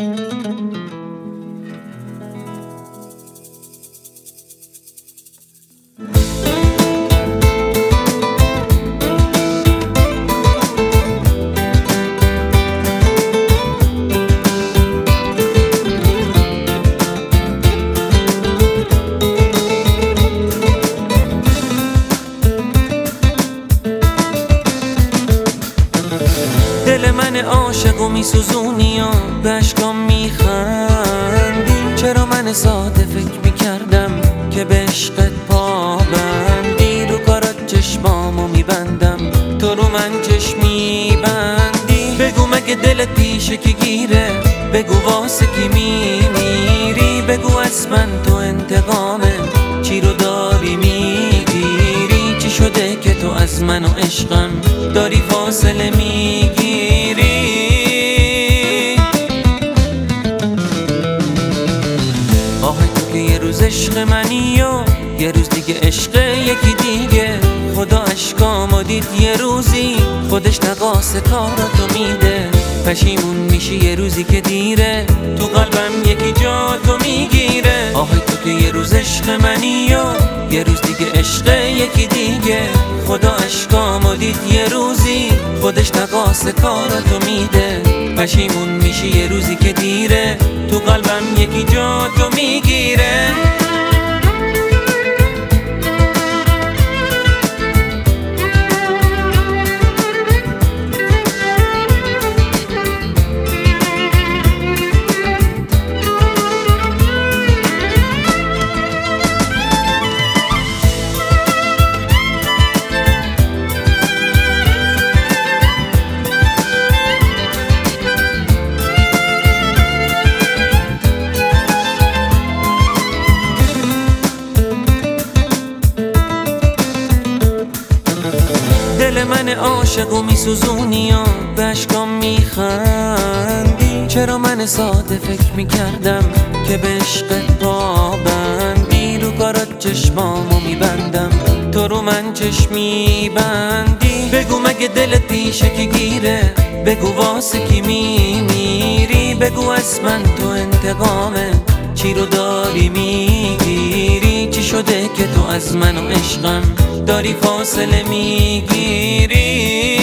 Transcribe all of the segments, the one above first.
دل من عاشق و میسوزونی و به اشکام میخندی. چرا من ساده فکر میکردم که به عشقت پابندی. رو کارات چشمامو میبندم، تو رو من چشم میبندی. بگو مگه دلت پیشه کی گیره، بگو واسه کی میمیری. بگو از من تو انتقامه، چی رو داری میگیری. چی شده که تو از من و عشقم داری فاصله میگیری. آه تو که یه روز عشق منی و یه روز دیگه عشق یکی دیگه. خدا اشکامو دید یه روزی، خودش نقاس کاراتو میده. پشیمون میشی یه روزی که دیره، تو قلبم یکی جا تو میگیره. آه تو که یه روز عشق منی و یه روز دیگه عشق یکی دیگه. خدا اشکامو دید یه روزی، خودش نقاس کاراتو میده. پشیمون میشی یه روزی که دیره، تو قلبم یکی جا تو میگیره. دل من عاشق و میسوزونی و به اشکام میخندی. چرا من ساده فکر میکردم که به عشقت پابندی. رو کارات چشمامو میبندم، تو رو من چشم میبندی. بگو مگه دلت پیشه کی گیره، بگو واسه کی میمیری. بگو از من تو انتقامه، چی رو داری میگیری. چی شده که تو از من و عشقم داری فاصله میگیری.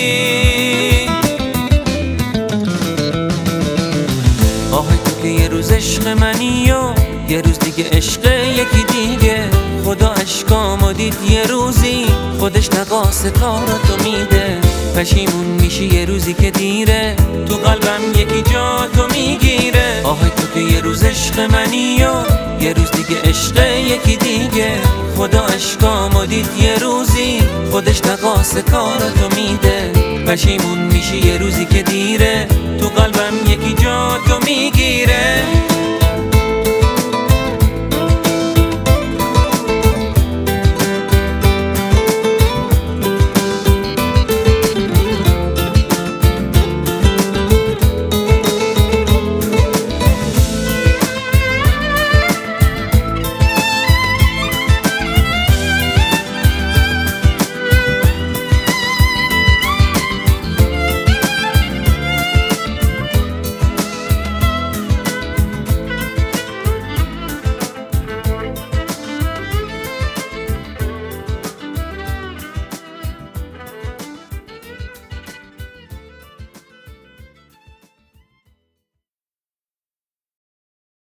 آه تو که یه روز عشق منی و یه روز دیگه عشق یکی دیگه. خدا اشکامو دید یه روزی، خودش نقاس کاراتو میده. پشیمون میشی یه روزی که دیره، تو قلبم یکی جا تو میگیره. آه تو که یه روز عشق منی و یه روز دیگه عشق یکی دیگه. خدا اشکامو دید یه روزی، خودش نقاس کاراتو میده. پشیمون میشی یه روزی که دیره، تو قلبم یکی جا تو میگیره.